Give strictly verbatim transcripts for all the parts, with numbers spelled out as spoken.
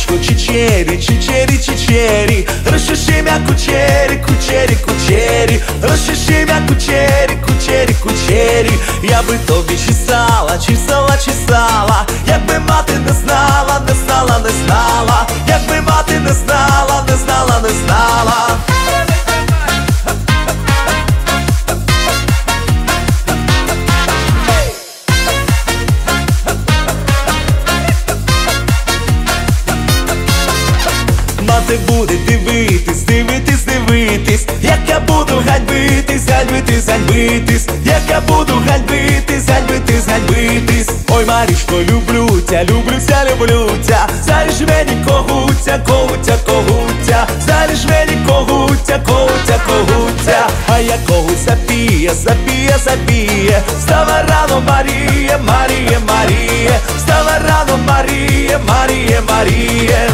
Марічко, чичері, чичері, чичері, розчеши м'я кучері, кучері, кучері, розчеши м'я кучері, кучері, кучері. Я би тобі чесала, чесала, чесала, якби мати не знала, не знала, не знала, якби мати не знала, не знала, не знала. Мати буде дивитись, дивитись, дивитись, як я буду ганьбитись, ганьбитись, ганьбитись, як я буду ганьбитись, ганьбитись, ганьбитись. Ой, Марічко, люблю тя, люблю тя, люблю тя, залиш мені когутя, когутя, когутя, залиш мені когутя, когутя, когутя. А я когуть запіє, запіє, запіє, встава рано, Маріє, Маріє, Маріє, встава рано, Маріє, Маріє, Маріє.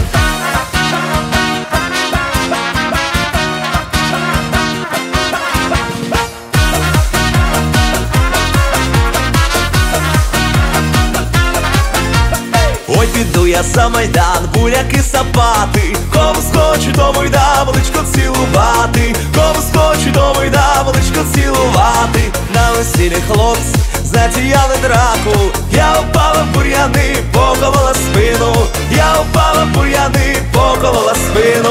Ой, піду я за майдан, буряки сапати, кому скочу, тому й дам личко цілувати, кому скочу, тому й дам личко цілувати. На весіллі хлопці затіяли драку, я упала в бур'яни, поколола спину, я упала в бур'яни, поколола спину.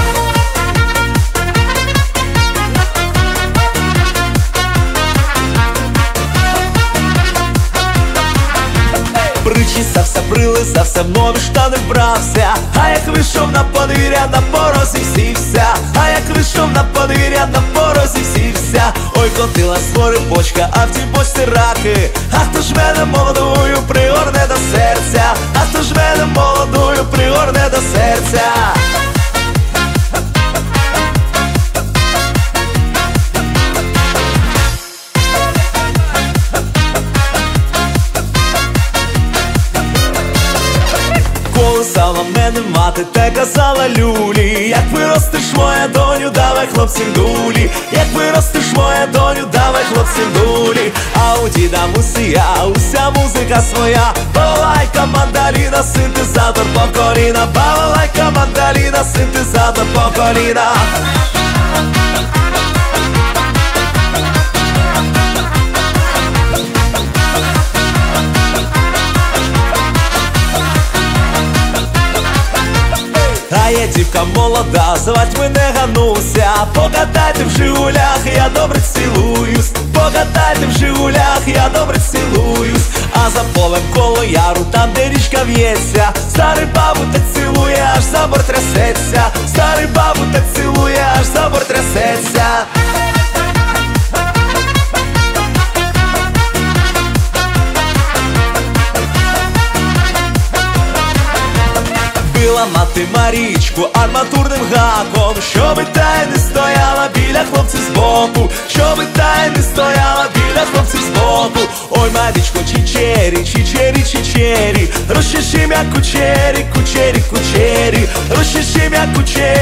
Причесався, прилизався, в нові штани вбрався, а як вийшов на подвір'я, на порозі сівся, а як вийшов на подвір'я, на порозі сівся. Ой, котила скорипочка, а в тій бочці раки, а хто ж мене молодою пригорне до серця, а хто ж мене молодою пригорне до серця. Колисала мене мати, та казала люлі, як виростеш моя доню, давай хлопцям дулі, як виростеш моя доню, давай хлопцям дулі. А у діда мусія, уся музика своя, балалайка, мандаліна, синтезатор по коліна, балалайка, мандаліна, синтезатор по коліна. А я дівка молода, звать мене Гануся, покатайте в Жигулях, я добре цілуюсь, покатайте в Жигулях, я добре цілуюсь. А за полем коло яру, там де річка в'ється, старий бабу так цілує, аж забор трясеться, старий бабу так цілує, аж забор трясеться. Била мати Марічку арматурним гаком, щоби та й не стояла біля хлопців збоку, щоби та й не стояла біля хлопців збоку. Ой, Марічко, чичері, чичері, чичері, розчеши м'я кучері, кучері, кучері, розчеши м'я кучері.